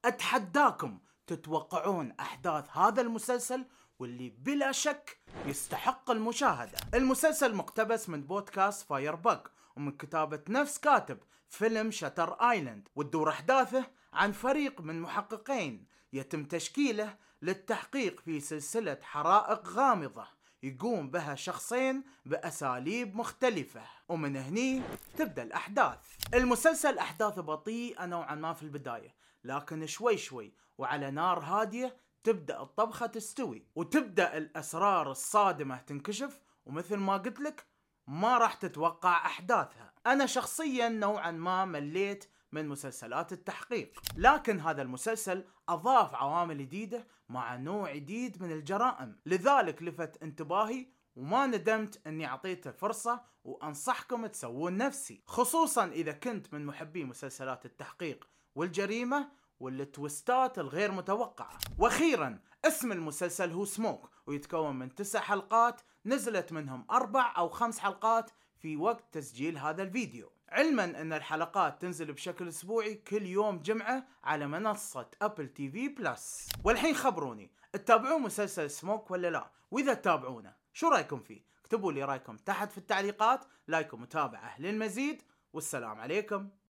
أتحداكم تتوقعون أحداث هذا المسلسل واللي بلا شك يستحق المشاهدة. المسلسل مقتبس من بودكاست فاير بق، ومن كتابة نفس كاتب فيلم شاتر آيلاند، وتدور أحداثه عن فريق من محققين يتم تشكيله للتحقيق في سلسلة حرائق غامضة يقوم بها شخصين بأساليب مختلفة، ومن هني تبدأ الأحداث. المسلسل أحداثه بطيئة نوعا ما في البداية، لكن شوي شوي وعلى نار هادية تبدأ الطبخة تستوي، وتبدأ الأسرار الصادمة تنكشف، ومثل ما قلت لك ما راح تتوقع أحداثها. أنا شخصيا نوعا ما مليت من مسلسلات التحقيق، لكن هذا المسلسل أضاف عوامل جديدة مع نوع جديد من الجرائم، لذلك لفت انتباهي وما ندمت اني اعطيته فرصة، وانصحكم تسوون نفسي، خصوصا اذا كنت من محبي مسلسلات التحقيق والجريمة والتويستات الغير متوقعة. واخيرا اسم المسلسل هو سموك، ويتكون من 9 حلقات نزلت منهم 4 أو 5 حلقات في وقت تسجيل هذا الفيديو، علما ان الحلقات تنزل بشكل اسبوعي كل يوم جمعة على منصة ابل تي في بلس. والحين خبروني، تتابعون مسلسل سموك ولا لا؟ واذا تتابعونه شو رايكم فيه؟ اكتبوا لي رايكم تحت في التعليقات. لايك ومتابعة للمزيد، والسلام عليكم.